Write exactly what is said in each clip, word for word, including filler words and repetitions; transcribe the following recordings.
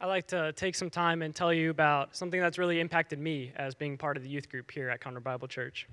I'd like to take some time and tell you about something that's really impacted me as being part of the youth group here at Conroe Bible Church.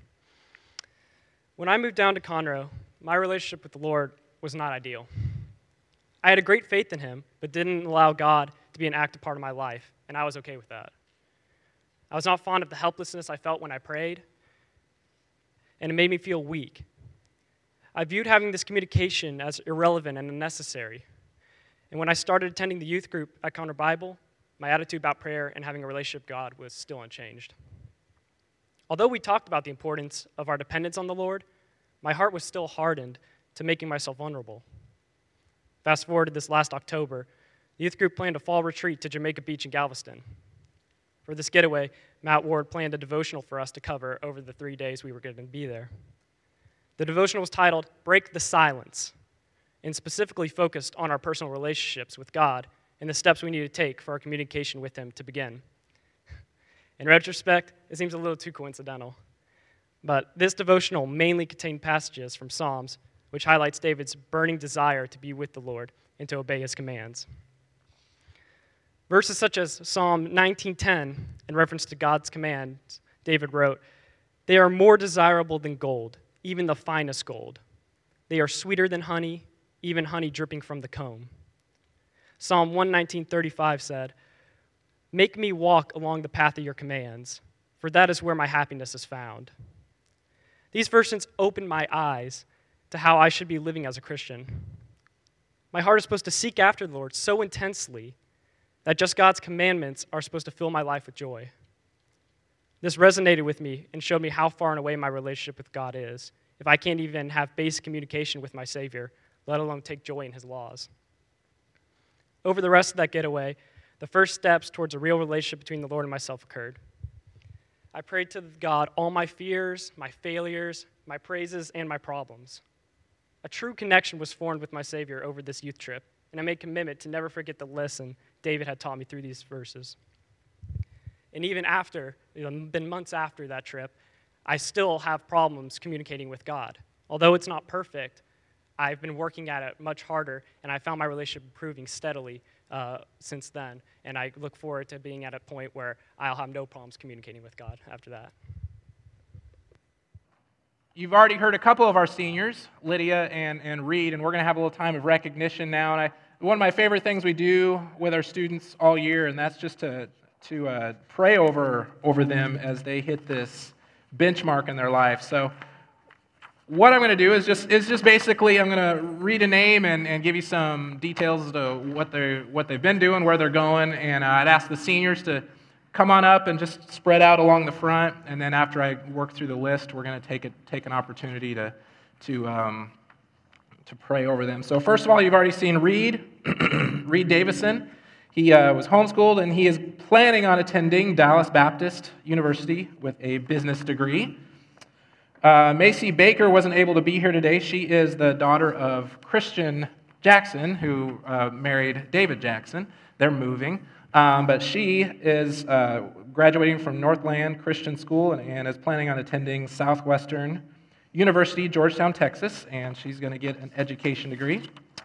When I moved down to Conroe, my relationship with the Lord was not ideal. I had a great faith in Him, but didn't allow God to be an active part of my life, and I was okay with that. I was not fond of the helplessness I felt when I prayed, and it made me feel weak. I viewed having this communication as irrelevant and unnecessary. And when I started attending the youth group at Conroe Bible, my attitude about prayer and having a relationship with God was still unchanged. Although we talked about the importance of our dependence on the Lord, my heart was still hardened to making myself vulnerable. Fast forward to this last October, the youth group planned a fall retreat to Jamaica Beach in Galveston. For this getaway, Matt Ward planned a devotional for us to cover over the three days we were going to be there. The devotional was titled, Break the Silence, and specifically focused on our personal relationships with God and the steps we need to take for our communication with Him to begin. In retrospect, it seems a little too coincidental, but this devotional mainly contained passages from Psalms, which highlights David's burning desire to be with the Lord and to obey His commands. Verses such as Psalm nineteen ten, in reference to God's commands, David wrote, "They are more desirable than gold, even the finest gold. They are sweeter than honey, even honey dripping from the comb." Psalm one nineteen thirty-five said, "Make me walk along the path of your commands, for that is where my happiness is found." These verses opened my eyes to how I should be living as a Christian. My heart is supposed to seek after the Lord so intensely that just God's commandments are supposed to fill my life with joy. This resonated with me and showed me how far and away my relationship with God is if I can't even have basic communication with my Savior, let alone take joy in His laws. Over the rest of that getaway, the first steps towards a real relationship between the Lord and myself occurred. I prayed to God all my fears, my failures, my praises, and my problems. A true connection was formed with my Savior over this youth trip, and I made a commitment to never forget the lesson David had taught me through these verses. And even after, you know, been months after that trip, I still have problems communicating with God. Although it's not perfect, I've been working at it much harder, and I found my relationship improving steadily uh, since then. And I look forward to being at a point where I'll have no problems communicating with God after that. You've already heard a couple of our seniors, Lydia and, and Reed, and we're going to have a little time of recognition now. And I, one of my favorite things we do with our students all year, and that's just to, to uh, pray over, over them as they hit this benchmark in their life. So what I'm going to do is just is just basically I'm going to read a name and, and give you some details as to what they what they've been doing, where they're going, and uh, I'd ask the seniors to come on up and just spread out along the front, and then after I work through the list, we're going to take a, take an opportunity to to um, to pray over them. So first of all, you've already seen Reed Reed Davison. He uh, was homeschooled, and he is planning on attending Dallas Baptist University with a business degree. Uh, Macy Baker wasn't able to be here today. She is the daughter of Christian Jackson, who uh, married David Jackson. They're moving. Um, but she is uh, graduating from Northland Christian School and, and is planning on attending Southwestern University, Georgetown, Texas, and she's going to get an education degree.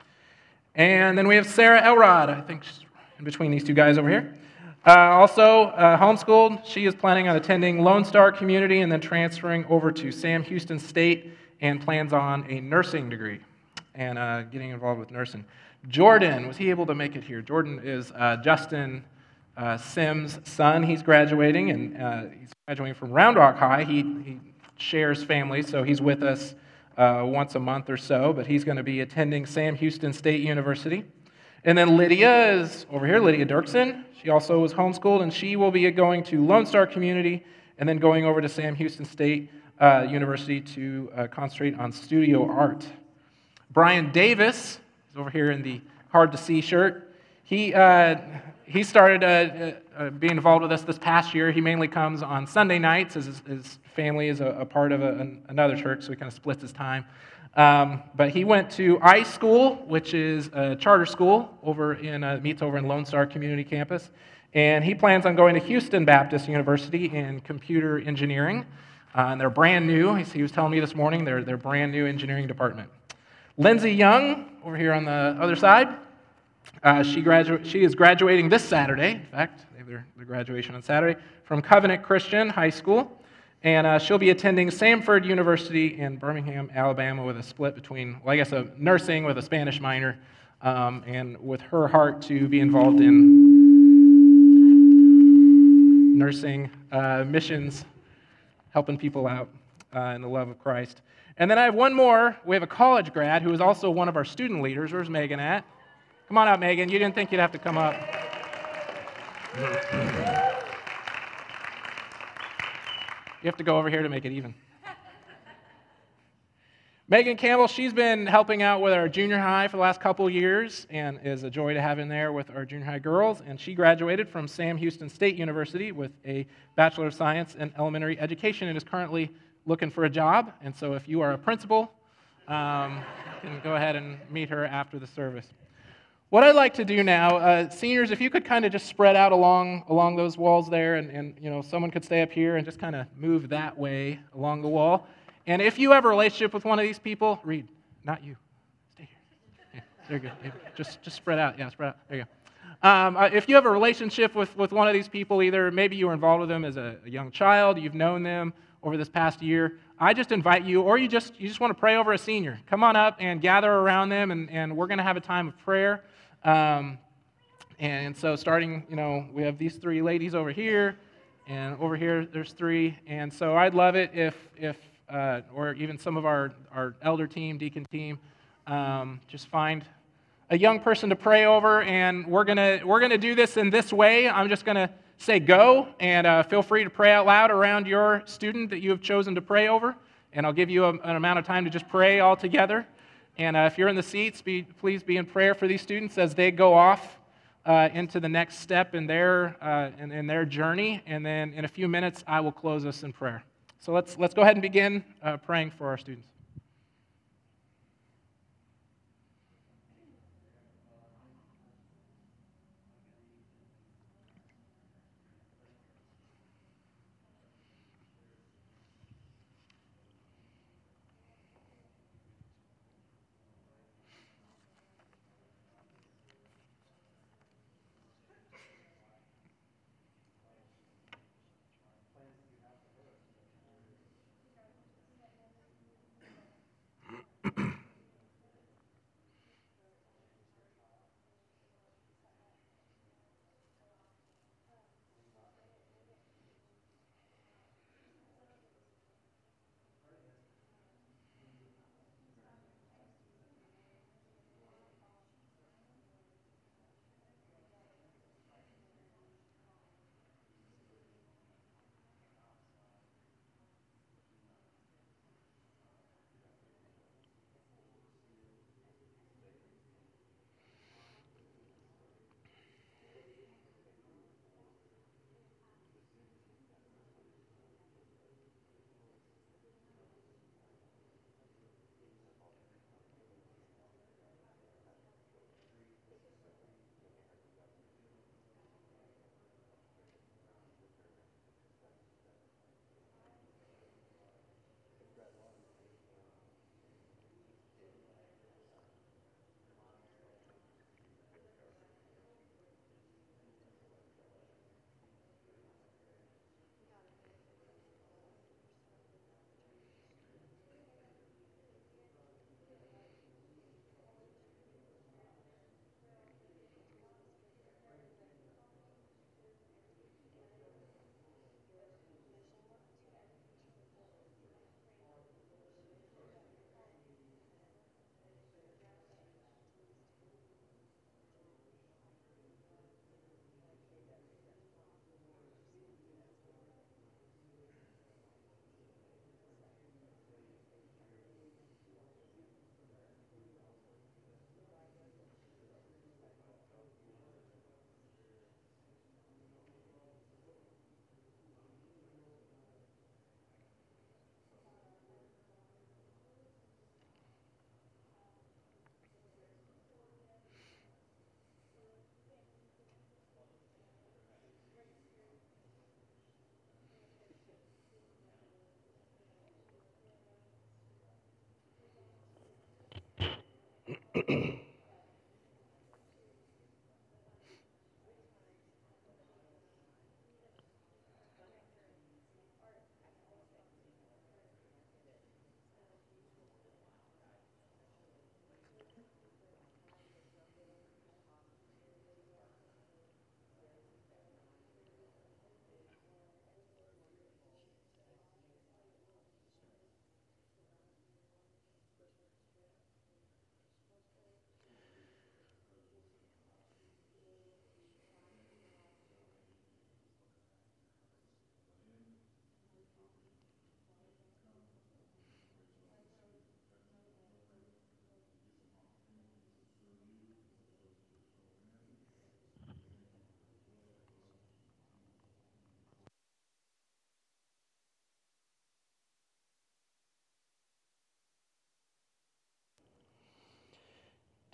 And then we have Sarah Elrod, I think she's in between these two guys over here. Uh, also uh, homeschooled. She is planning on attending Lone Star Community and then transferring over to Sam Houston State and plans on a nursing degree and uh, getting involved with nursing. Jordan, was he able to make it here? Jordan is uh, Justin uh, Sims' son. He's graduating, and uh, he's graduating from Round Rock High. He, he shares family, so he's with us uh, once a month or so, but he's going to be attending Sam Houston State University. And then Lydia is over here, Lydia Dirksen. She also was homeschooled, and she will be going to Lone Star Community and then going over to Sam Houston State uh, University to uh, concentrate on studio art. Brian Davis is over here in the hard-to-see shirt. He uh, he started uh, uh, being involved with us this past year. He mainly comes on Sunday nights, as his, his family is a, a part of a, an, another church, so he kind of splits his time. Um, but he went to I School, which is a charter school over in uh, meets over in Lone Star Community Campus, and he plans on going to Houston Baptist University in computer engineering. Uh, and they're brand new. He was telling me this morning they're they're brand new engineering department. Lindsay Young over here on the other side. Uh, she, gradu- she is graduating this Saturday. In fact, they have their, their graduation on Saturday from Covenant Christian High School. And uh, she'll be attending Samford University in Birmingham, Alabama, with a split between, well, I guess, a nursing with a Spanish minor, um, and with her heart to be involved in nursing, uh, missions, helping people out uh, in the love of Christ. And then I have one more. We have a college grad who is also one of our student leaders. Where's Megan at? Come on out, Megan. You didn't think you'd have to come up. You have to go over here to make it even. Megan Campbell, she's been helping out with our junior high for the last couple years and is a joy to have in there with our junior high girls. And she graduated from Sam Houston State University with a Bachelor of Science in Elementary Education and is currently looking for a job. And so if you are a principal, um, you can go ahead and meet her after the service. What I'd like to do now, uh, seniors, if you could kind of just spread out along along those walls there, and, and you know, someone could stay up here and just kind of move that way along the wall. And if you have a relationship with one of these people, Reed, not you, stay here. Yeah, very good. Yeah, just just spread out. Yeah, spread out. There you go. Um, uh, if you have a relationship with, with one of these people, either maybe you were involved with them as a, a young child, you've known them over this past year, I just invite you, or you just you just want to pray over a senior, come on up and gather around them, and, and we're going to have a time of prayer. Um, and so starting, you know, we have these three ladies over here, and over here there's three. And so I'd love it if, if uh, or even some of our, our elder team, deacon team, um, just find a young person to pray over. And we're gonna we're gonna do this in this way. I'm just gonna say go, and uh, feel free to pray out loud around your student that you have chosen to pray over. And I'll give you a, an amount of time to just pray all together. And uh, if you're in the seats, be, please be in prayer for these students as they go off uh, into the next step in their uh, in, in their journey. And then in a few minutes, I will close us in prayer. So let's let's go ahead and begin uh, praying for our students.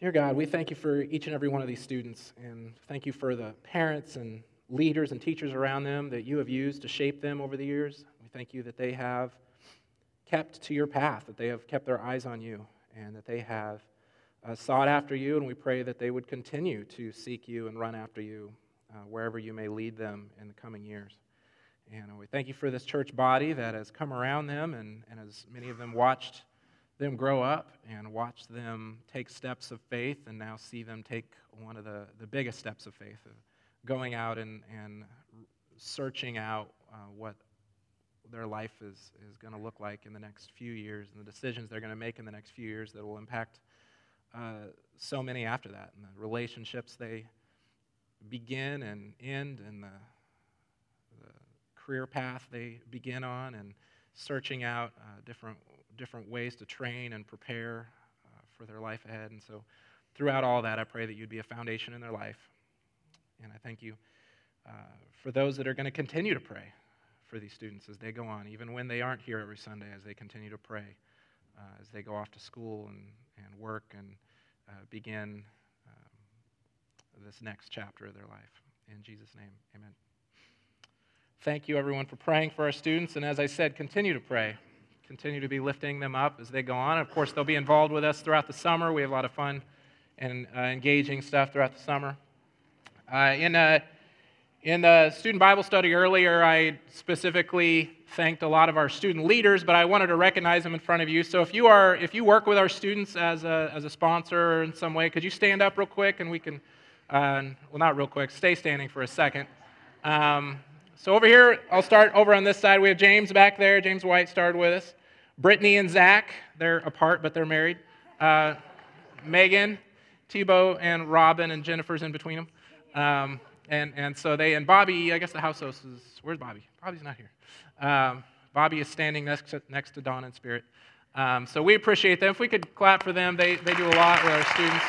Dear God, we thank you for each and every one of these students, and thank you for the parents and leaders and teachers around them that you have used to shape them over the years. We thank you that they have kept to your path, that they have kept their eyes on you, and that they have uh, sought after you, and we pray that they would continue to seek you and run after you uh, wherever you may lead them in the coming years. And we thank you for this church body that has come around them, and, and as many of them watched them grow up and watch them take steps of faith, and now see them take one of the, the biggest steps of faith, of going out and, and searching out uh, what their life is, is going to look like in the next few years, and the decisions they're going to make in the next few years that will impact uh, so many after that, and the relationships they begin and end, and the, the career path they begin on, and searching out uh, different different ways to train and prepare uh, for their life ahead. And so throughout all that, I pray that you'd be a foundation in their life. And I thank you uh, for those that are going to continue to pray for these students as they go on, even when they aren't here every Sunday, as they continue to pray, uh, as they go off to school and, and work and uh, begin um, this next chapter of their life. In Jesus' name, amen. Thank you, everyone, for praying for our students. And as I said, continue to pray. Continue to be lifting them up as they go on. Of course, they'll be involved with us throughout the summer. We have a lot of fun and uh, engaging stuff throughout the summer. Uh, in uh, in the student Bible study earlier, I specifically thanked a lot of our student leaders, but I wanted to recognize them in front of you. So if you are if you work with our students as a as a sponsor in some way, could you stand up real quick and we can, uh, well, not real quick, stay standing for a second. Um, so over here, I'll start over on this side. We have James back there. James White started with us. Brittany and Zach, they're apart, but they're married. Uh, Megan, Tebow, and Robin, and Jennifer's in between them. Um, and, and so they, and Bobby, I guess the house host is, where's Bobby? Bobby's not here. Um, Bobby is standing next to, next to Dawn in spirit. Um, so we appreciate them. If we could clap for them, they, they do a lot with our students.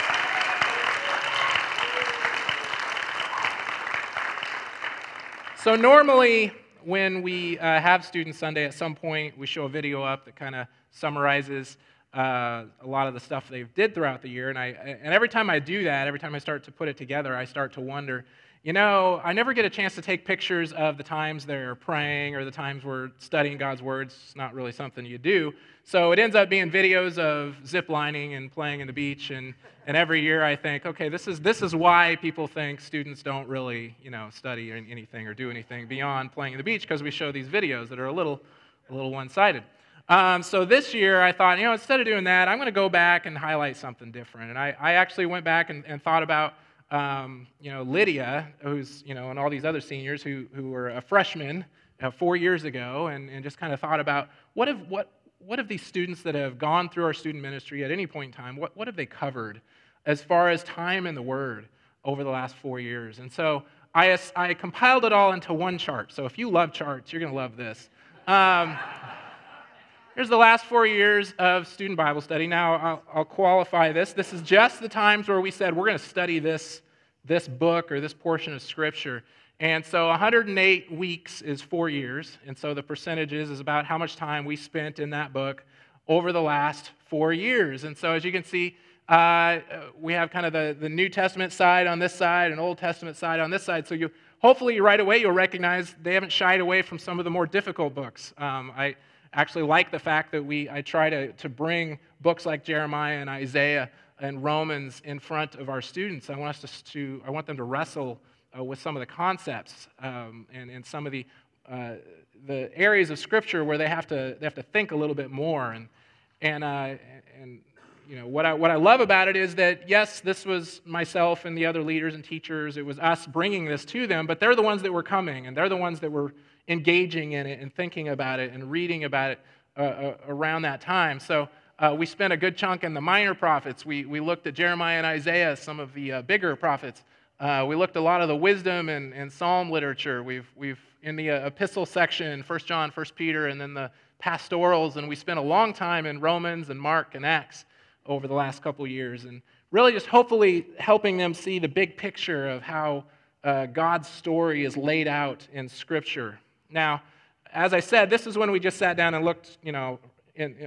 So normally, when we uh, have Student Sunday, at some point we show a video up that kind of summarizes uh, a lot of the stuff they did throughout the year. And, I, and every time I do that, every time I start to put it together, I start to wonder, you know, I never get a chance to take pictures of the times they're praying or the times we're studying God's words. It's not really something you do. So it ends up being videos of zip lining and playing in the beach. And, and every year I think, okay, this is this is why people think students don't really, you know, study anything or do anything beyond playing in the beach, because we show these videos that are a little, a little one-sided. Um, so this year I thought, you know, instead of doing that, I'm going to go back and highlight something different. And I, I actually went back and, and thought about, um, you know, Lydia, who's, you know, and all these other seniors who who were a freshman uh, four years ago, and, and just kind of thought about what have what. What have these students that have gone through our student ministry at any point in time, what, what have they covered as far as time in the Word over the last four years? And so I, I compiled it all into one chart. So if you love charts, you're going to love this. Um, here's the last four years of student Bible study. Now, I'll, I'll qualify this. This is just the times where we said we're going to study this, this book or this portion of Scripture. And so one hundred eight weeks is four years, and so the percentages is about how much time we spent in that book over the last four years. And so as you can see, uh, we have kind of the, the New Testament side on this side and Old Testament side on this side. So you hopefully right away you'll recognize they haven't shied away from some of the more difficult books. Um, I actually like the fact that we I try to, to bring books like Jeremiah and Isaiah and Romans in front of our students. I want us to, to I want them to wrestle Uh, with some of the concepts um, and, and some of the uh, the areas of Scripture where they have to they have to think a little bit more. And and uh, and you know what I what I love about it is that yes, this was myself and the other leaders and teachers. It was us bringing this to them, but they're the ones that were coming, and they're the ones that were engaging in it and thinking about it and reading about it uh, uh, around that time. So. Uh, we spent a good chunk in the minor prophets. We we looked at Jeremiah and Isaiah, some of the uh, bigger prophets. Uh, we looked at a lot of the wisdom and, and psalm literature. We've we've in the uh, epistle section, First John, First Peter, and then the pastorals, and we spent a long time in Romans and Mark and Acts over the last couple years, and really just hopefully helping them see the big picture of how uh, God's story is laid out in Scripture. Now, as I said, this is when we just sat down and looked, you know, in, in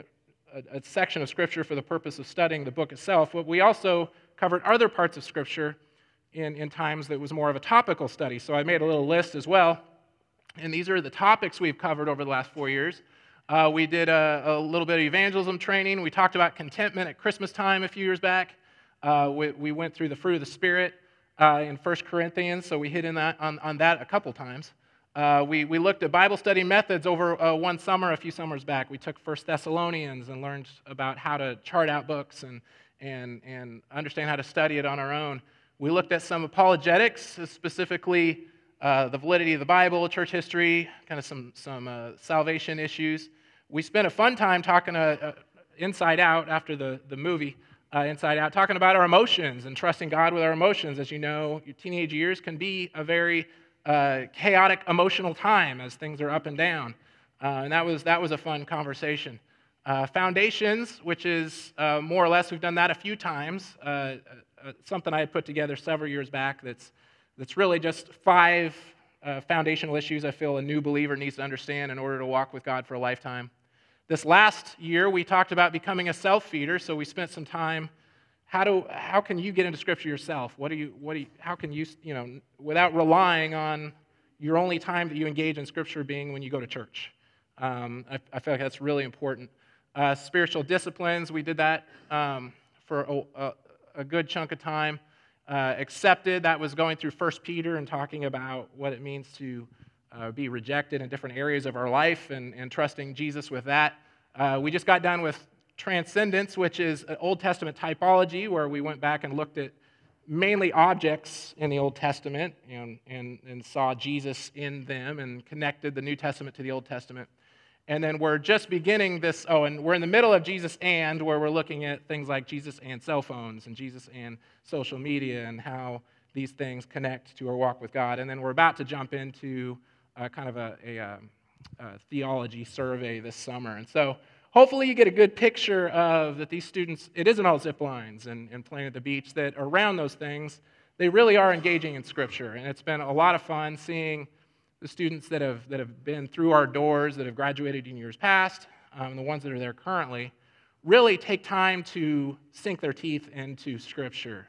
a, a section of Scripture for the purpose of studying the book itself, but we also covered other parts of Scripture in, in times that was more of a topical study. So I made a little list as well, and these are the topics we've covered over the last four years. Uh, we did a, a little bit of evangelism training. We talked about contentment at Christmas time a few years back. Uh, we, we went through the fruit of the Spirit uh, in First Corinthians, so we hit in that, on, on that a couple times. Uh, we, we looked at Bible study methods over uh, one summer, a few summers back. We took First Thessalonians and learned about how to chart out books and, and, and understand how to study it on our own. We looked at some apologetics, specifically uh, the validity of the Bible, church history, kind of some, some uh, salvation issues. We spent a fun time talking uh, uh, Inside Out after the, the movie, uh, Inside Out, talking about our emotions and trusting God with our emotions. As you know, your teenage years can be a very Uh, chaotic emotional time as things are up and down, uh, and that was that was a fun conversation. Uh, foundations, which is uh, more or less, we've done that a few times. Uh, uh, something I had put together several years back. That's that's really just five uh, foundational issues I feel a new believer needs to understand in order to walk with God for a lifetime. This last year, we talked about becoming a self-feeder, so we spent some time. How do how can you get into Scripture yourself? What do you what do you, how can you you know without relying on your only time that you engage in Scripture being when you go to church? Um, I, I feel like that's really important. Uh, spiritual disciplines, we did that um, for a, a, a good chunk of time. Uh, accepted, that was going through First Peter and talking about what it means to uh, be rejected in different areas of our life and, and trusting Jesus with that. Uh, we just got done with Transcendence, which is an Old Testament typology, where we went back and looked at mainly objects in the Old Testament and, and, and saw Jesus in them and connected the New Testament to the Old Testament. And then we're just beginning this, oh, and we're in the middle of Jesus and, where we're looking at things like Jesus and cell phones and Jesus and social media and how these things connect to our walk with God. And then we're about to jump into uh, kind of a, a, a, a theology survey this summer. And so hopefully you get a good picture of that these students, it isn't all zip lines and, and playing at the beach, that around those things, they really are engaging in Scripture. And it's been a lot of fun seeing the students that have that have been through our doors, that have graduated in years past, um, the ones that are there currently, really take time to sink their teeth into Scripture.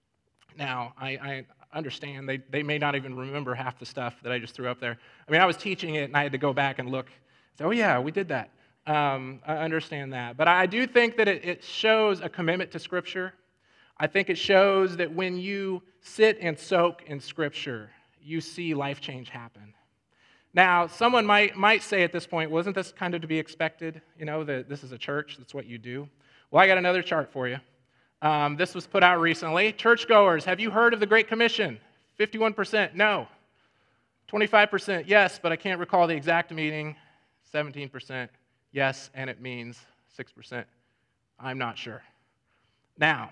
Now, I, I understand they, they may not even remember half the stuff that I just threw up there. I mean, I was teaching it, and I had to go back and look. Say, oh, yeah, we did that. Um, I understand that. But I do think that it, it shows a commitment to Scripture. I think it shows that when you sit and soak in Scripture, you see life change happen. Now, someone might, might say at this point, wasn't this kind of to be expected? You know, that this is a church, that's what you do. Well, I got another chart for you. Um, this was put out recently. Churchgoers, have you heard of the Great Commission? fifty-one percent, no. twenty-five percent, yes, but I can't recall the exact meaning. seventeen percent, yes, and it means six percent. I'm not sure. Now,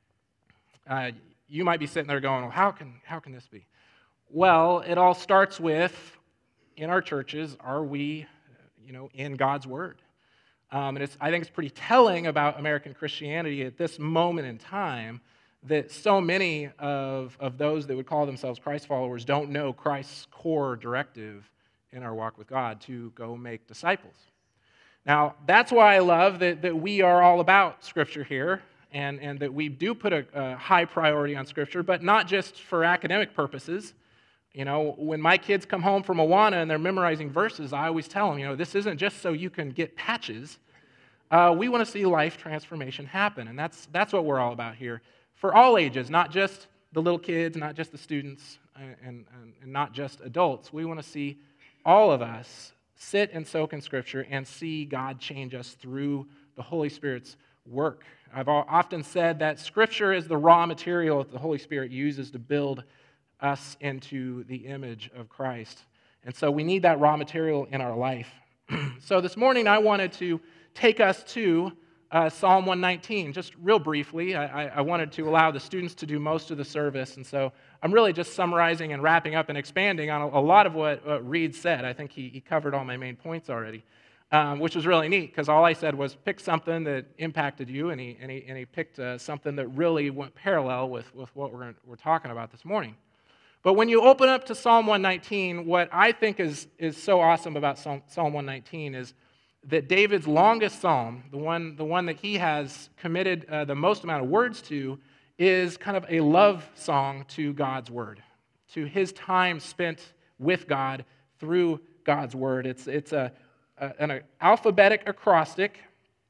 uh, you might be sitting there going, well, how can, how can this be? Well, it all starts with, in our churches, are we, you know, in God's Word? Um, and it's, I think it's pretty telling about American Christianity at this moment in time that so many of, of those that would call themselves Christ followers don't know Christ's core directive in our walk with God to go make disciples. Now, that's why I love that, that we are all about Scripture here, and, and that we do put a, a high priority on Scripture, but not just for academic purposes. You know, when my kids come home from Awana and they're memorizing verses, I always tell them, you know, this isn't just so you can get patches. Uh, we want to see life transformation happen, and that's that's what we're all about here. For all ages, not just the little kids, not just the students, and, and, and not just adults. We want to see all of us sit and soak in Scripture and see God change us through the Holy Spirit's work. I've often said that Scripture is the raw material that the Holy Spirit uses to build us into the image of Christ. And so we need that raw material in our life. So this morning I wanted to take us to uh, Psalm one nineteen, just real briefly. I, I wanted to allow the students to do most of the service, and so I'm really just summarizing and wrapping up and expanding on a, a lot of what, what Reed said. I think he, he covered all my main points already, um, which was really neat, because all I said was pick something that impacted you, and he, and he, and he picked uh, something that really went parallel with, with what we're, we're talking about this morning. But when you open up to Psalm one nineteen, what I think is, is so awesome about Psalm, Psalm one nineteen is that David's longest psalm, the one, the one that he has committed uh, the most amount of words to, is kind of a love song to God's word, to his time spent with God through God's word. It's, it's a, a, an alphabetic acrostic,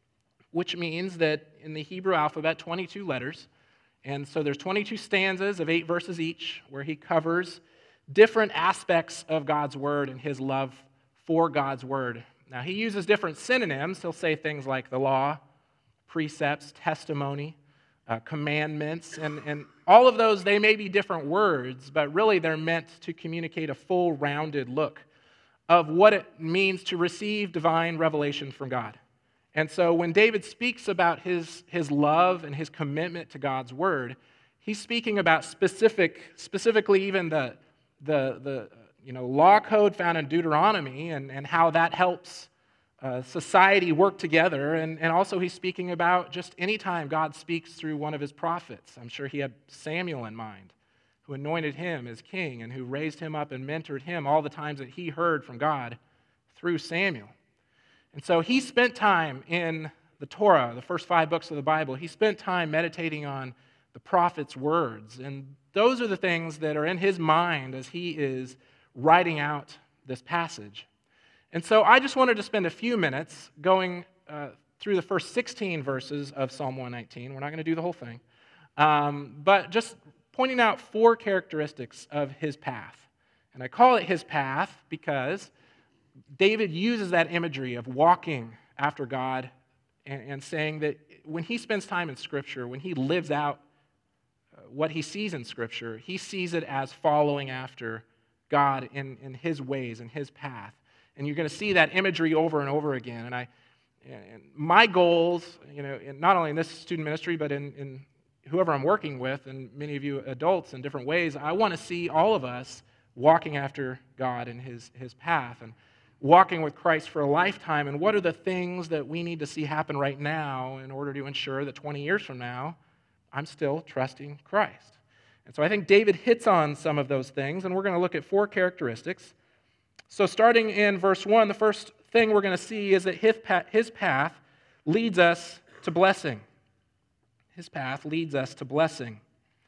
which means that in the Hebrew alphabet, twenty-two letters. And so there's twenty-two stanzas of eight verses each, where he covers different aspects of God's word and his love for God's word. Now, he uses different synonyms. He'll say things like the law, precepts, testimony, uh, commandments, and, and all of those, they may be different words, but really they're meant to communicate a full, rounded look of what it means to receive divine revelation from God. And so when David speaks about his, his love and his commitment to God's word, he's speaking about specific, specifically even the, the, the you know, law code found in Deuteronomy and, and how that helps uh, society work together. And, and also he's speaking about just any time God speaks through one of his prophets. I'm sure he had Samuel in mind, who anointed him as king and who raised him up and mentored him all the times that he heard from God through Samuel. And so he spent time in the Torah, the first five books of the Bible. He spent time meditating on the prophet's words. And those are the things that are in his mind as he is writing out this passage. And so I just wanted to spend a few minutes going uh, through the first sixteen verses of Psalm one nineteen. We're not going to do the whole thing. Um, but just pointing out four characteristics of his path. And I call it his path because David uses that imagery of walking after God and, and saying that when he spends time in Scripture, when he lives out what he sees in Scripture, he sees it as following after God in, in his ways, in his path. And you're going to see that imagery over and over again. And I, and my goals, you know, in, not only in this student ministry, but in, in whoever I'm working with, and many of you adults in different ways, I want to see all of us walking after God in his, his path and walking with Christ for a lifetime. And what are the things that we need to see happen right now in order to ensure that twenty years from now, I'm still trusting Christ? And so I think David hits on some of those things, and we're going to look at four characteristics. So starting in verse one, the first thing we're going to see is that his path leads us to blessing. His path leads us to blessing.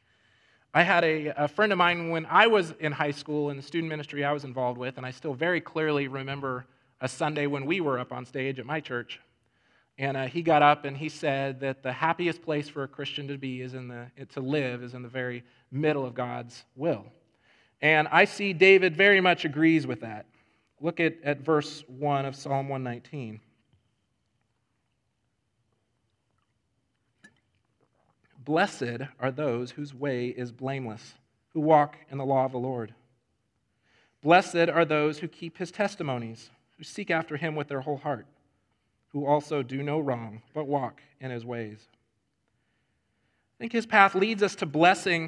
I had a, a friend of mine when I was in high school in the student ministry I was involved with, and I still very clearly remember a Sunday when we were up on stage at my church. And uh, he got up and he said that the happiest place for a Christian to be is in the to live is in the very middle of God's will. And I see David very much agrees with that. Look at, at verse one of Psalm one nineteen. Blessed are those whose way is blameless, who walk in the law of the Lord. Blessed are those who keep his testimonies, who seek after him with their whole heart, who also do no wrong, but walk in his ways. I think his path leads us to blessing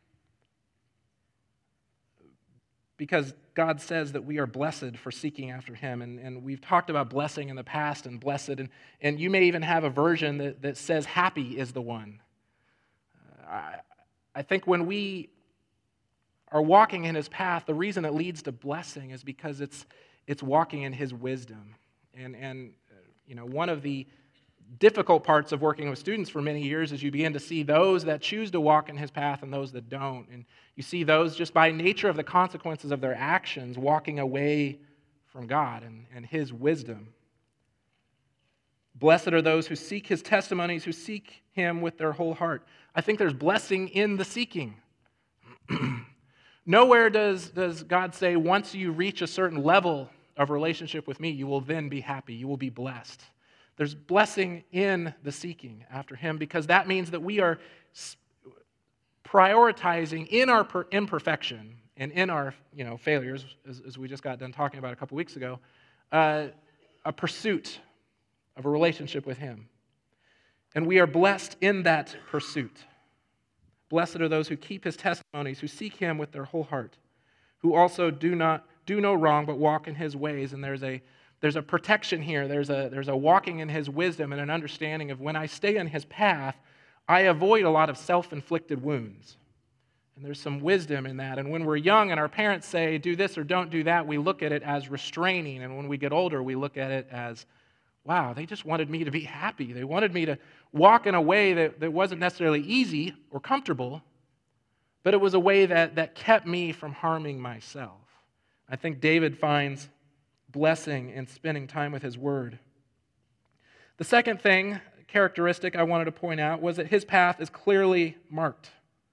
because God says that we are blessed for seeking after him. And, and we've talked about blessing in the past and blessed, and, and you may even have a version that, that says happy is the one. Uh, I, I think when we are walking in his path, the reason it leads to blessing is because it's, it's walking in his wisdom. And, and You know, one of the difficult parts of working with students for many years is you begin to see those that choose to walk in his path and those that don't. And you see those just by nature of the consequences of their actions walking away from God and, and his wisdom. Blessed are those who seek his testimonies, who seek him with their whole heart. I think there's blessing in the seeking. Nowhere does, does God say, once you reach a certain level of relationship with me, you will then be happy, you will be blessed. There's blessing in the seeking after him because that means that we are prioritizing in our imperfection and in our you know, failures, as, as we just got done talking about a couple weeks ago, uh, a pursuit of a relationship with him. And we are blessed in that pursuit. Blessed are those who keep his testimonies, who seek him with their whole heart, who also do not do no wrong but walk in his ways. And there's a there's a protection here. There's a there's a walking in his wisdom and an understanding of when I stay in his path, I avoid a lot of self-inflicted wounds. And there's some wisdom in that. And when we're young and our parents say, do this or don't do that, we look at it as restraining. And when we get older, we look at it as wow, they just wanted me to be happy. They wanted me to walk in a way that, that wasn't necessarily easy or comfortable, but it was a way that, that kept me from harming myself. I think David finds blessing in spending time with his word. The second thing, characteristic I wanted to point out, was that his path is clearly marked.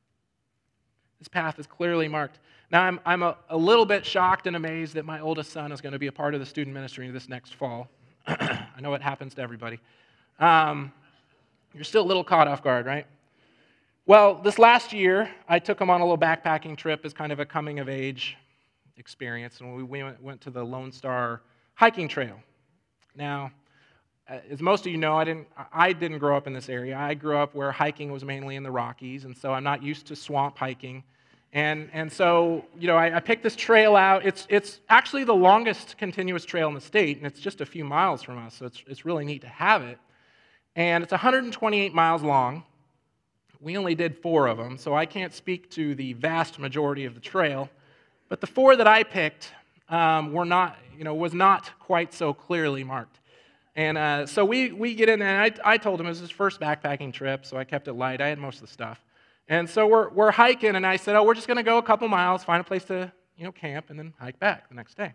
His path is clearly marked. Now, I'm, I'm a, a little bit shocked and amazed that my oldest son is going to be a part of the student ministry this next fall. I know it happens to everybody. Um, you're still a little caught off guard, right? Well, this last year, I took him on a little backpacking trip as kind of a coming-of-age experience, and we went, went to the Lone Star hiking trail. Now, as most of you know, I didn't, I didn't grow up in this area. I grew up where hiking was mainly in the Rockies, and so I'm not used to swamp hiking. And, and so, you know, I, I picked this trail out. It's, it's actually the longest continuous trail in the state, and it's just a few miles from us, so it's, it's really neat to have it. And it's one hundred twenty-eight miles long. We only did four of them, so I can't speak to the vast majority of the trail. But the four that I picked um, were not, you know, was not quite so clearly marked. And uh, so we, we get in there, and I, I told him it was his first backpacking trip, so I kept it light. I had most of the stuff. And so we're, we're hiking, and I said, oh, we're just going to go a couple miles, find a place to, you know, camp, and then hike back the next day.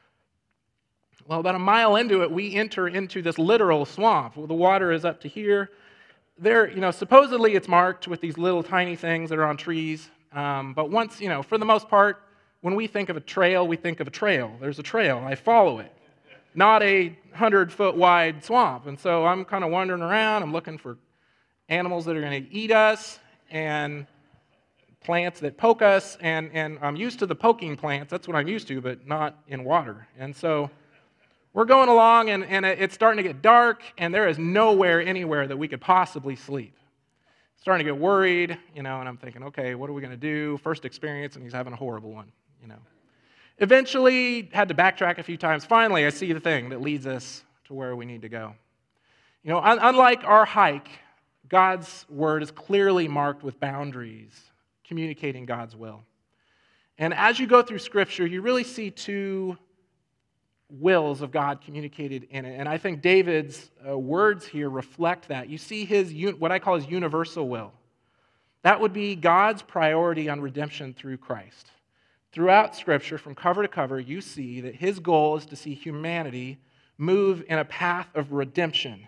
Well, about a mile into it, we enter into this literal swamp. Well, the water is up to here. There, you know, supposedly it's marked with these little tiny things that are on trees. Um, but once, you know, for the most part, when we think of a trail, we think of a trail. There's a trail. I follow it. Not a hundred-foot wide swamp. And so I'm kind of wandering around. I'm looking for animals that are going to eat us and plants that poke us. And, and I'm used to the poking plants. That's what I'm used to, but not in water. And so we're going along, and, and it's starting to get dark, and there is nowhere anywhere that we could possibly sleep. Starting to get worried, you know, and I'm thinking, okay, what are we going to do? First experience, and he's having a horrible one, you know. Eventually, had to backtrack a few times. Finally, I see the thing that leads us to where we need to go. You know, un- unlike our hike, God's word is clearly marked with boundaries, communicating God's will. And as you go through Scripture, you really see two wills of God communicated in it. And I think David's uh, words here reflect that. You see his, what I call his universal will. That would be God's priority on redemption through Christ. Throughout Scripture, from cover to cover, you see that his goal is to see humanity move in a path of redemption,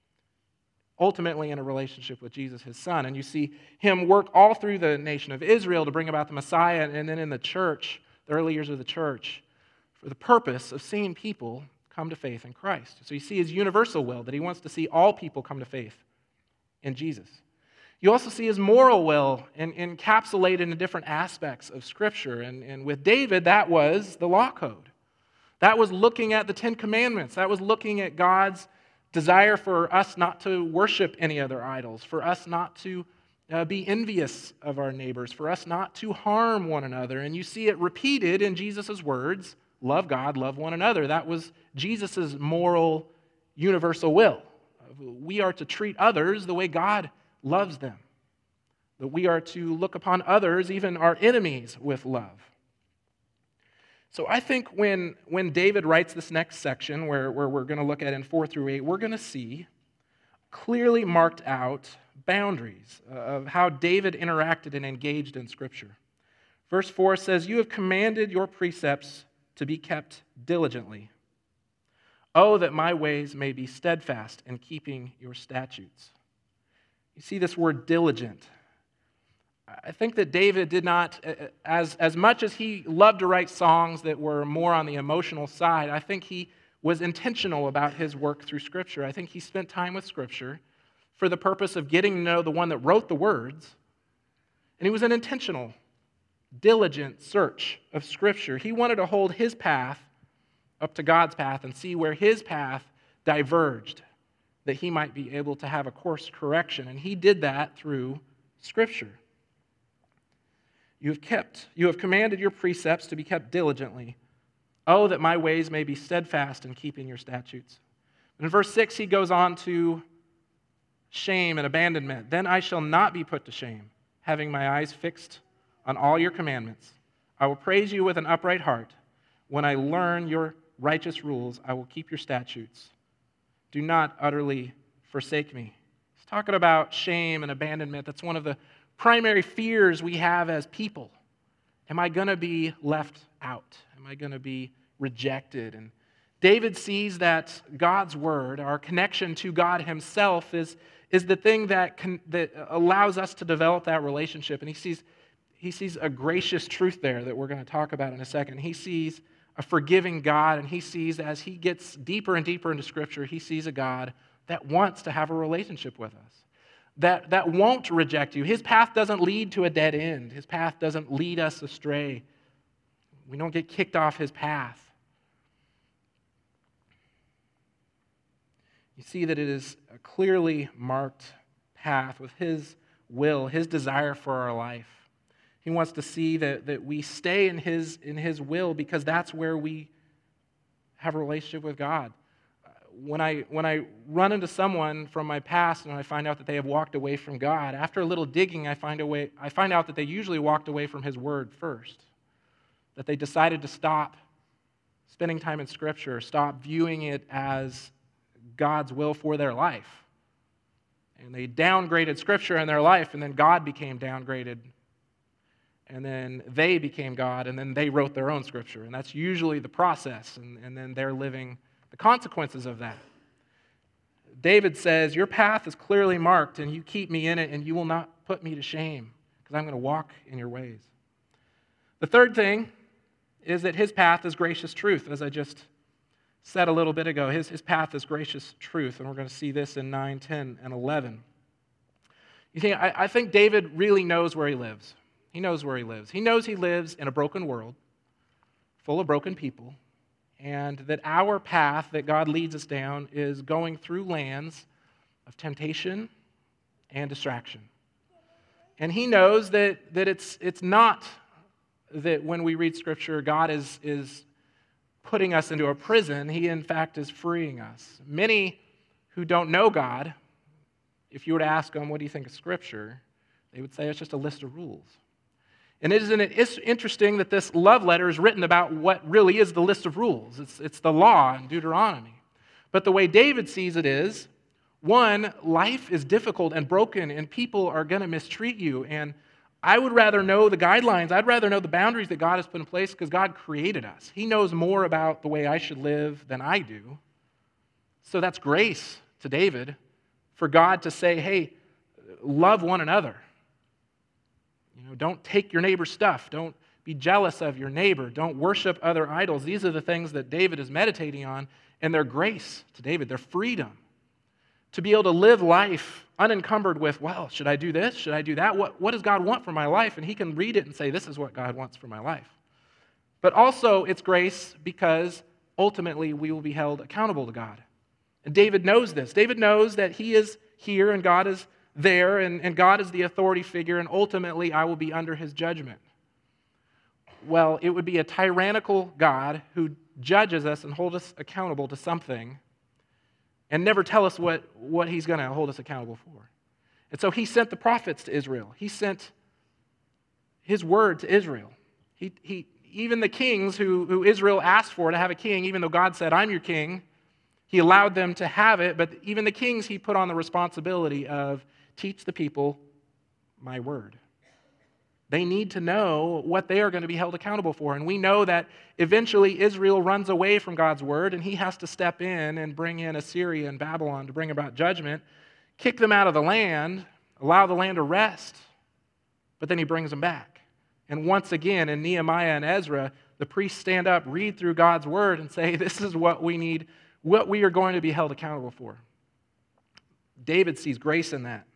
ultimately in a relationship with Jesus, his son. And you see him work all through the nation of Israel to bring about the Messiah, and then in the church, the early years of the church, for the purpose of seeing people come to faith in Christ. So you see his universal will, that he wants to see all people come to faith in Jesus. You also see his moral will in, encapsulated in different aspects of Scripture. And, and with David, that was the law code. That was looking at the Ten Commandments. That was looking at God's desire for us not to worship any other idols, for us not to uh, be envious of our neighbors, for us not to harm one another. And you see it repeated in Jesus' words, love God, love one another. That was Jesus' moral universal will. We are to treat others the way God loves them. That we are to look upon others, even our enemies, with love. So I think when, when David writes this next section, where, where we're going to look at in four through eight, we're going to see clearly marked out boundaries of how David interacted and engaged in Scripture. Verse four says, "You have commanded your precepts to be kept diligently. Oh, that my ways may be steadfast in keeping your statutes." You see this word diligent. I think that David did not, as, as much as he loved to write songs that were more on the emotional side, I think he was intentional about his work through Scripture. I think he spent time with Scripture for the purpose of getting to know the one that wrote the words. And he was an intentional, diligent search of Scripture. He wanted to hold his path up to God's path and see where his path diverged, that he might be able to have a course correction. And he did that through Scripture. You have kept, you have commanded your precepts to be kept diligently. Oh, that my ways may be steadfast in keeping your statutes. And in verse six, he goes on to shame and abandonment. Then I shall not be put to shame, having my eyes fixed on all your commandments. I will praise you with an upright heart. When I learn your righteous rules, I will keep your statutes. do not utterly forsake me. He's talking about shame and abandonment. That's one of the primary fears we have as people. Am I going to be left out? Am I going to be rejected? And David sees that God's word, our connection to God himself, is, is the thing that, can, that allows us to develop that relationship. And he sees, he sees a gracious truth there that we're going to talk about in a second. He sees a forgiving God, and he sees, as he gets deeper and deeper into Scripture, he sees a God that wants to have a relationship with us, that, that won't reject you. His path doesn't lead to a dead end. His path doesn't lead us astray. We don't get kicked off his path. You see that it is a clearly marked path with his will, his desire for our life. He wants to see that, that we stay in his, in his will, because that's where we have a relationship with God. When I, when I run into someone from my past and I find out that they have walked away from God, after a little digging, I find, a way, I find out that they usually walked away from his word first, that they decided to stop spending time in Scripture, stop viewing it as God's will for their life. And they downgraded Scripture in their life, and then God became downgraded. And then they became God, and then they wrote their own Scripture. And that's usually the process, and, and then they're living the consequences of that. David says, your path is clearly marked, and you keep me in it, and you will not put me to shame, because I'm going to walk in your ways. The third thing is that his path is gracious truth, as I just said a little bit ago. His, his path is gracious truth, and we're going to see this in nine, ten, and eleven. You see, I, I think David really knows where he lives. He knows where he lives. He knows he lives in a broken world, full of broken people, and that our path that God leads us down is going through lands of temptation and distraction. And he knows that, that it's, it's not that when we read Scripture, God is, is putting us into a prison. He, in fact, is freeing us. Many who don't know God, if you were to ask them, what do you think of Scripture? They would say it's just a list of rules. And isn't it interesting that this love letter is written about what really is the list of rules? It's, it's the law in Deuteronomy. But the way David sees it is, one, life is difficult and broken, and people are going to mistreat you. And I would rather know the guidelines. I'd rather know the boundaries that God has put in place, because God created us. He knows more about the way I should live than I do. So that's grace to David for God to say, hey, love one another. You know, don't take your neighbor's stuff. Don't be jealous of your neighbor. Don't worship other idols. These are the things that David is meditating on, and their grace to David, their freedom to be able to live life unencumbered with, well, should I do this? Should I do that? What, what does God want for my life? And he can read it and say, this is what God wants for my life. But also, it's grace because ultimately we will be held accountable to God. And David knows this. David knows that he is here and God is there, and, and God is the authority figure, and ultimately I will be under his judgment. Well, it would be a tyrannical God who judges us and holds us accountable to something and never tell us what, what he's going to hold us accountable for. And so he sent the prophets to Israel. He sent his word to Israel. He, he, even the kings who, who Israel asked for to have a king, even though God said, I'm your king, he allowed them to have it, but even the kings he put on the responsibility of teach the people my word. They need to know what they are going to be held accountable for. And we know that eventually Israel runs away from God's word, and he has to step in and bring in Assyria and Babylon to bring about judgment, kick them out of the land, allow the land to rest, but then he brings them back. And once again, in Nehemiah and Ezra, the priests stand up, read through God's word, and say, this is what we need, what we are going to be held accountable for. David sees grace in that.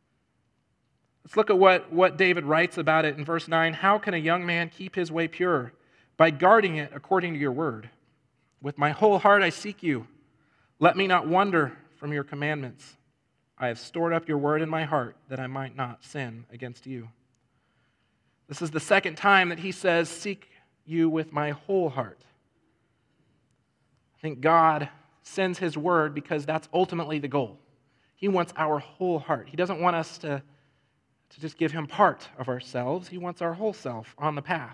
Let's look at what, what David writes about it in verse nine. How can a young man keep his way pure? By guarding it according to your word. With my whole heart I seek you. Let me not wander from your commandments. I have stored up your word in my heart that I might not sin against you. This is the second time that he says, seek you with my whole heart. I think God sends his word because that's ultimately the goal. He wants our whole heart. He doesn't want us to to just give him part of ourselves. He wants our whole self on the path.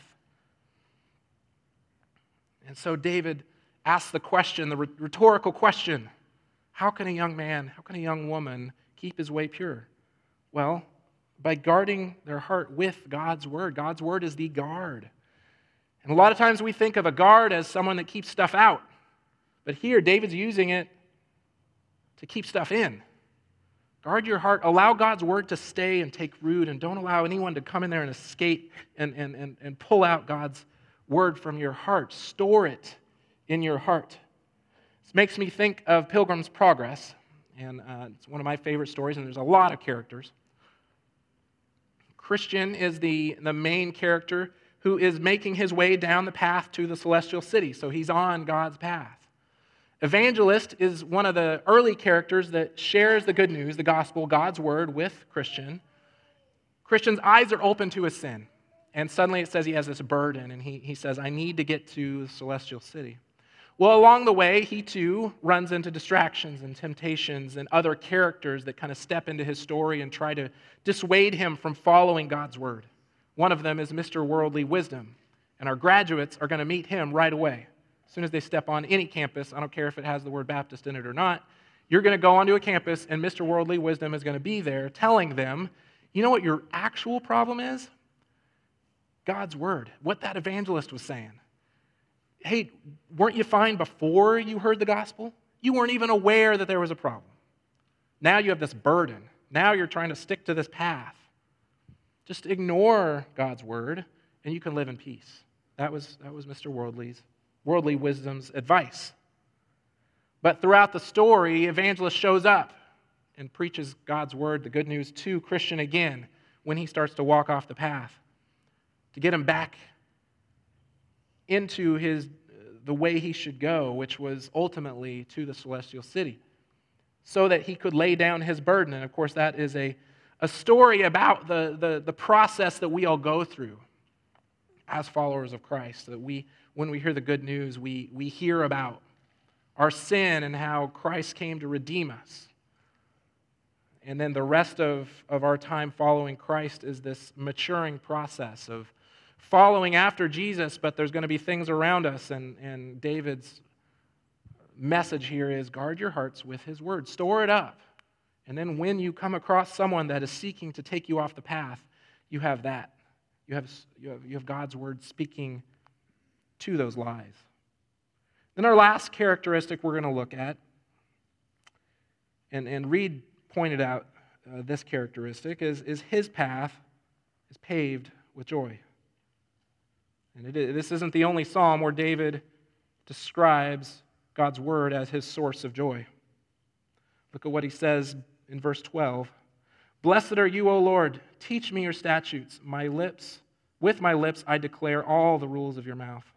And so David asks the question, the rhetorical question, How can a young man, how can a young woman keep his way pure? Well, by guarding their heart with God's word. God's word is the guard. And a lot of times we think of a guard as someone that keeps stuff out. But here, David's using it to keep stuff in. Guard your heart. Allow God's word to stay and take root, and don't allow anyone to come in there and escape and, and, and, and pull out God's word from your heart. Store it in your heart. This makes me think of Pilgrim's Progress, and uh, it's one of my favorite stories, and there's a lot of characters. Christian is the, the main character who is making his way down the path to the celestial city, so he's on God's path. Evangelist is one of the early characters that shares the good news, the gospel, God's word, with Christian. Christian's eyes are open to his sin, and suddenly it says he has this burden, and he, he says, I need to get to the celestial city. Well, along the way, he too runs into distractions and temptations and other characters that kind of step into his story and try to dissuade him from following God's word. One of them is Mister Worldly Wisdom, and our graduates are going to meet him right away. As soon as they step on any campus, I don't care if it has the word Baptist in it or not, you're going to go onto a campus, and Mister Worldly Wisdom is going to be there telling them, you know what your actual problem is? God's word, what that evangelist was saying. Hey, weren't you fine before you heard the gospel? You weren't even aware that there was a problem. Now you have this burden. Now you're trying to stick to this path. Just ignore God's word, and you can live in peace. That was, that was Mister Worldly's, Worldly Wisdom's advice. But throughout the story, evangelist shows up and preaches God's word, the good news, to Christian again when he starts to walk off the path, to get him back into his the way he should go, which was ultimately to the celestial city, so that he could lay down his burden. And of course, that is a, a story about the, the, the process that we all go through as followers of Christ. That we, when we hear the good news, we, we hear about our sin and how Christ came to redeem us. And then the rest of, of our time following Christ is this maturing process of following after Jesus, but there's going to be things around us, and, and David's message here is guard your hearts with his word. Store it up. And then when you come across someone that is seeking to take you off the path, you have that. You have, you have, you have God's word speaking to those lies. Then our last characteristic we're going to look at, and, and Reed pointed out uh, this characteristic, is, is his path is paved with joy. And it is, this isn't the only psalm where David describes God's word as his source of joy. Look at what he says in verse twelve. Blessed are you, O Lord. Teach me your statutes. My lips, with my lips I declare all the rules of your mouth.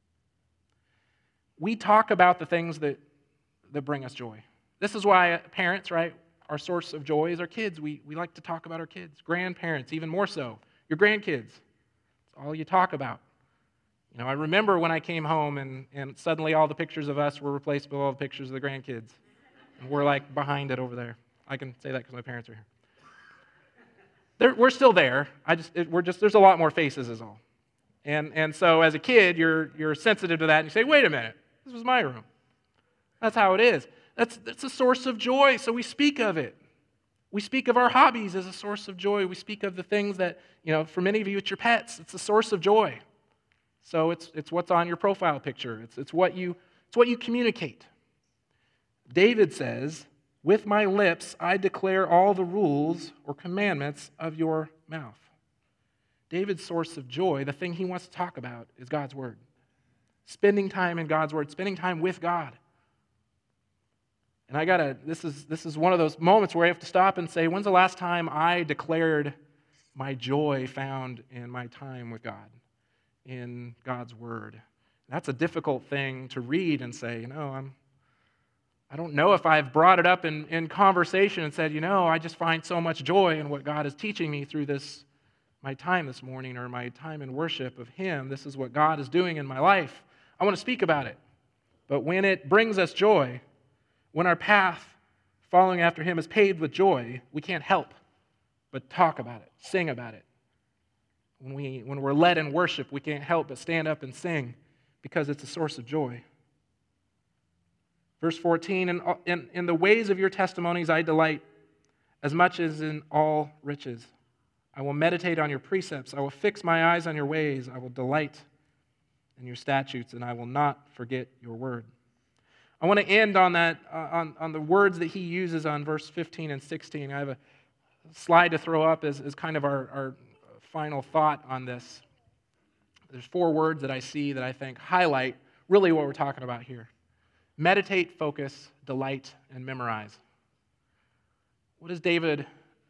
We talk about the things that, that bring us joy. This is why parents, right, our source of joy is our kids. We, we like to talk about our kids. Grandparents, even more so. Your grandkids. It's all you talk about. You know, I remember when I came home and, and suddenly all the pictures of us were replaced with all the pictures of the grandkids. And we're like behind it over there. I can say that because my parents are here. They're, we're still there. I just it, we're just there's a lot more faces is all. And and so as a kid, you're you're sensitive to that and you say, wait a minute, this was my room. That's how it is. That's that's a source of joy, so we speak of it. We speak of our hobbies as a source of joy. We speak of the things that, you know, for many of you, it's your pets. It's a source of joy. So it's it's what's on your profile picture. It's it's what you it's what you communicate. David says, with my lips I declare all the rules or commandments of your mouth. David's source of joy, the thing he wants to talk about, is God's word. Spending time in God's word, spending time with God. And I gotta, this is this is one of those moments where I have to stop and say, when's the last time I declared my joy found in my time with God? In God's word. That's a difficult thing to read and say, you know, I'm, I don't know if I've brought it up in, in conversation and said, you know, I just find so much joy in what God is teaching me through this, my time this morning or my time in worship of Him. This is what God is doing in my life. I want to speak about it. But when it brings us joy, when our path following after Him is paved with joy, we can't help but talk about it, sing about it. When, we, when we're led in worship, we can't help but stand up and sing because it's a source of joy. Verse fourteen, in, in, in the ways of your testimonies I delight, as much as in all riches. I will meditate on your precepts. I will fix my eyes on your ways. I will delight in your statutes, and I will not forget your word. I want to end on that, uh, on, on the words that he uses on verse fifteen and sixteen. I have a slide to throw up as, as kind of our, our final thought on this. There's four words that I see that I think highlight really what we're talking about here. Meditate, focus, delight, and memorize. What does David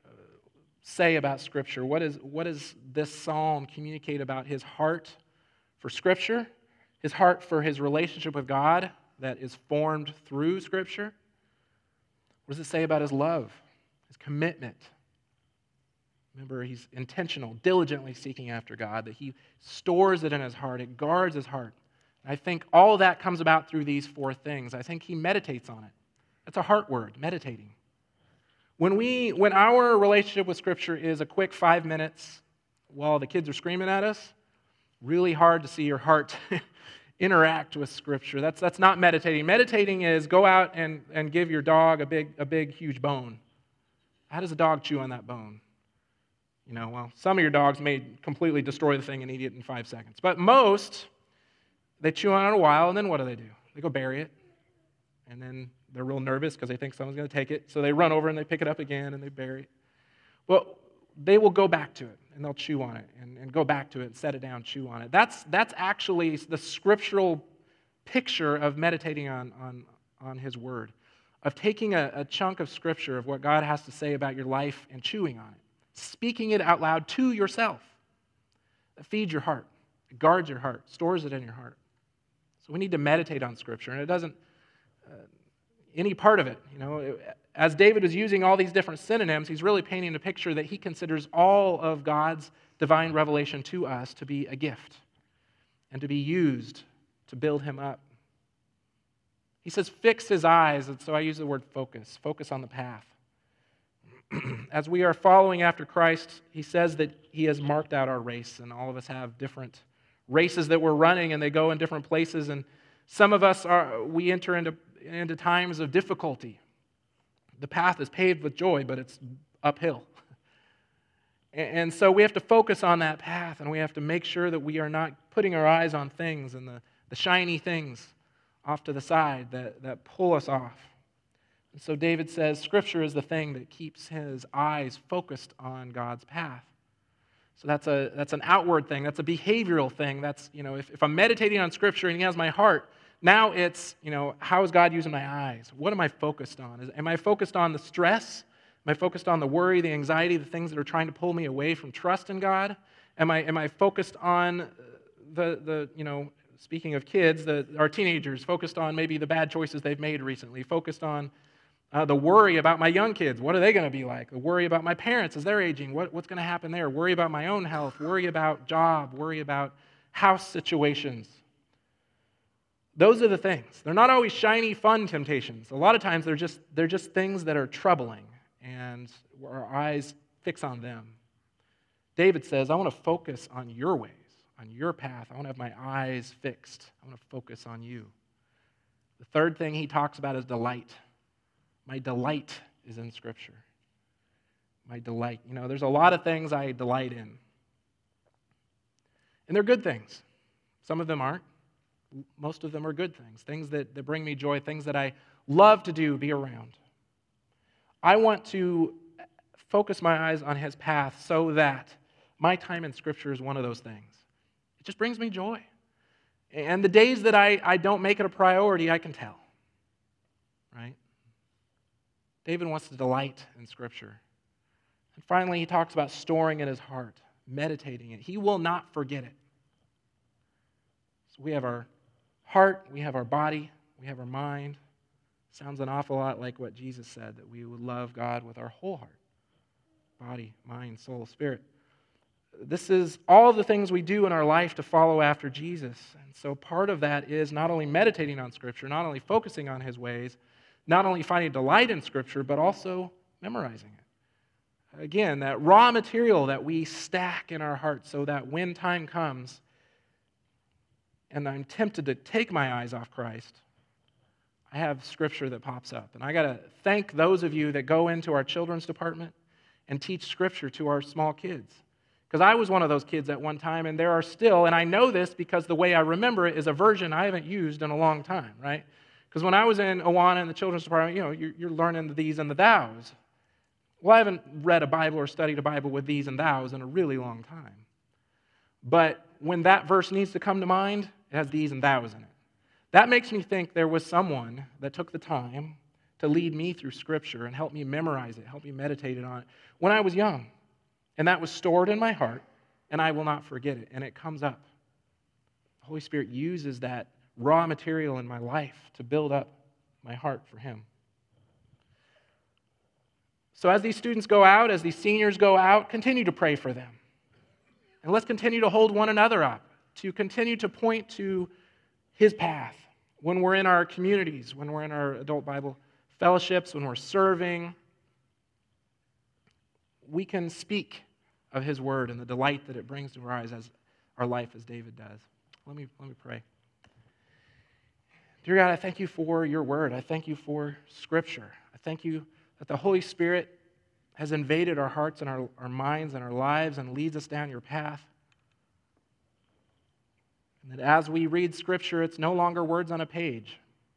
say about Scripture? What, is, what does this psalm communicate about his heart for Scripture, his heart for his relationship with God that is formed through Scripture? What does it say about his love, his commitment? Remember, he's intentional, diligently seeking after God, that he stores it in his heart, it guards his heart. I think all of that comes about through these four things. I think he meditates on it. That's a heart word, meditating. When we, when our relationship with Scripture is a quick five minutes while the kids are screaming at us, really hard to see your heart interact with Scripture. That's, that's not meditating. Meditating is go out and, and give your dog a big, a big, huge bone. How does a dog chew on that bone? You know, well, some of your dogs may completely destroy the thing and eat it in five seconds. But most, they chew on it a while, and then what do they do? They go bury it, and then they're real nervous because they think someone's going to take it, so they run over and they pick it up again and they bury it. Well, they will go back to it, and they'll chew on it, and, and go back to it, and set it down, chew on it. That's, that's actually the scriptural picture of meditating on, on, on His Word, of taking a, a chunk of Scripture of what God has to say about your life and chewing on it, speaking it out loud to yourself. That feeds your heart, it guards your heart, stores it in your heart. So we need to meditate on Scripture, and it doesn't, uh, any part of it, you know, as David is using all these different synonyms, he's really painting a picture that he considers all of God's divine revelation to us to be a gift and to be used to build him up. He says, fix his eyes, and so I use the word focus, focus on the path. As we are following after Christ, he says that he has marked out our race, and all of us have different races that we're running, and they go in different places, and some of us are, we enter into, into times of difficulty. The path is paved with joy, but it's uphill. And so we have to focus on that path, and we have to make sure that we are not putting our eyes on things and the, the shiny things off to the side that, that pull us off. And so David says Scripture is the thing that keeps his eyes focused on God's path. So that's a that's an outward thing. That's a behavioral thing. That's, you know, if, if I'm meditating on Scripture and he has my heart, now it's, you know, how is God using my eyes? What am I focused on? Is, am I focused on the stress? Am I focused on the worry, the anxiety, the things that are trying to pull me away from trust in God? Am I am I focused on the, the you know, speaking of kids, the, our teenagers, focused on maybe the bad choices they've made recently, focused on uh, the worry about my young kids. What are they going to be like? The worry about my parents as they're aging. What, what's going to happen there? Worry about my own health. Worry about job. Worry about house situations. Those are the things. They're not always shiny, fun temptations. A lot of times they're just, they're just things that are troubling, and our eyes fix on them. David says, I want to focus on your ways, on your path. I want to have my eyes fixed. I want to focus on you. The third thing he talks about is delight. My delight is in Scripture. My delight. You know, there's a lot of things I delight in. And they're good things. Some of them aren't. Most of them are good things, things that, that bring me joy, things that I love to do, be around. I want to focus my eyes on his path so that my time in Scripture is one of those things. It just brings me joy. And the days that I, I don't make it a priority, I can tell. Right? David wants to delight in Scripture. And finally, he talks about storing in his heart, meditating it. He will not forget it. So we have our heart, we have our body, we have our mind. Sounds an awful lot like what Jesus said, that we would love God with our whole heart. Body, mind, soul, spirit. This is all the things we do in our life to follow after Jesus. And so part of that is not only meditating on Scripture, not only focusing on his ways, not only finding delight in Scripture, but also memorizing it. Again, that raw material that we stack in our hearts so that when time comes and I'm tempted to take my eyes off Christ, I have scripture that pops up. And I got to thank those of you that go into our children's department and teach scripture to our small kids. Because I was one of those kids at one time, and there are still, and I know this because the way I remember it is a version I haven't used in a long time, right? Because when I was in Awana in the children's department, you know, you're, you're learning the these and the thous. Well, I haven't read a Bible or studied a Bible with these and thous in a really long time. But when that verse needs to come to mind, it has these and thous in it. That makes me think there was someone that took the time to lead me through Scripture and help me memorize it, help me meditate on it when I was young. And that was stored in my heart, and I will not forget it. And it comes up. The Holy Spirit uses that raw material in my life to build up my heart for Him. So as these students go out, as these seniors go out, continue to pray for them. And let's continue to hold one another up, to continue to point to His path when we're in our communities, when we're in our adult Bible fellowships, when we're serving. We can speak of His word and the delight that it brings to our eyes as our life as David does. Let me, let me pray. Dear God, I thank you for your word. I thank you for Scripture. I thank you that the Holy Spirit has invaded our hearts and our, our minds and our lives and leads us down your path. And that as we read Scripture, it's no longer words on a page.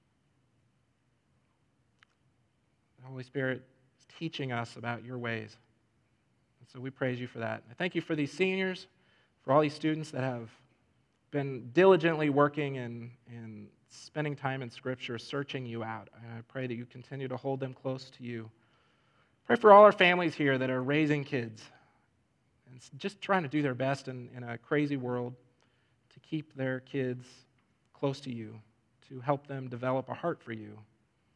The Holy Spirit is teaching us about your ways. And so we praise you for that. I thank you for these seniors, for all these students that have been diligently working and, and spending time in Scripture, searching you out. And I pray that you continue to hold them close to you. Pray for all our families here that are raising kids and just trying to do their best in, in a crazy world to keep their kids close to you, to help them develop a heart for you.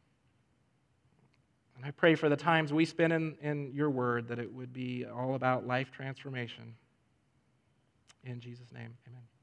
And I pray for the times we spend in, in your word that it would be all about life transformation. In Jesus' name, amen.